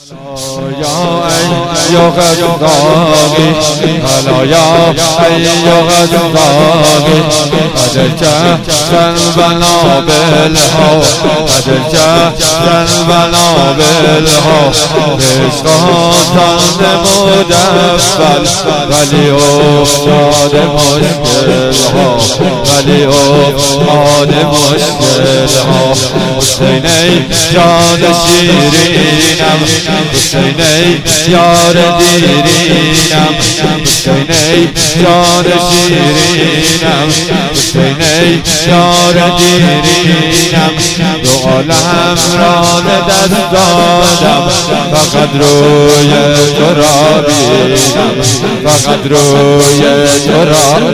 یا ایها الغاوی الا یا ایها الغاوی قد جهت البنابل قد جهت البنابل عشقات مدفل ولی افتاد مشکل ولی افتاد مشکل حسین ای جان شیرینم حسین ای یار دیرینم حسین ای جان شیرینم حسین ای یار دیرینم دو عالم را دست دادم فقط روی تو را بینم فقط روی تو را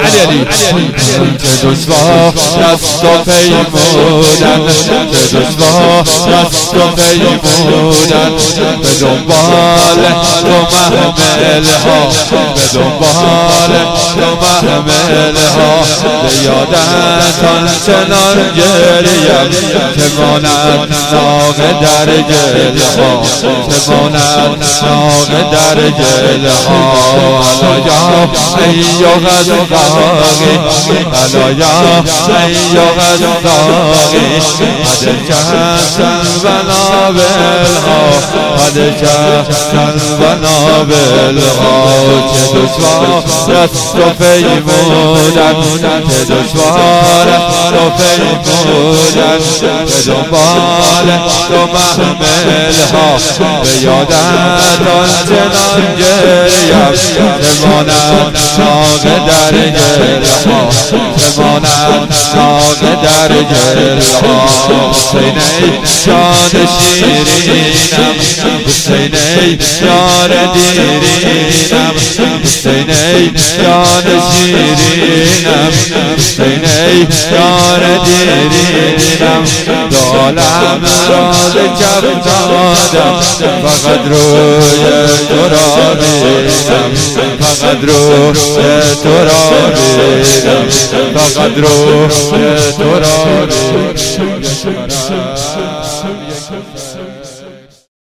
چه دشوار است و پیمودن چه دشوار است و پیمودن به دنبال تو محمل ها به دنبال تو محمل ها به یادت آنچنان گریم که ماند ناغ در گل ها که ماند ناغ در گل ها الا یا ایها الغاوی الا یا ایها الغاوی قد جهت البنابل قد جهت البنابل چه دشوار است و پیمودن چه دشوار است و پیمودن به دنبال تو محمل ها به یادت آنچنان گریم که ماند ناغ در گل ها که ماند ناغ در گل ها حسین ای جان شیرینم حسین ای یار دیرینم حسین ای جان شیرینم حسین ای یار دیرینم دو عالم را به کف دادم فقط روی تو را بینم فقط روی تو را بینم فقط روی تو را بینم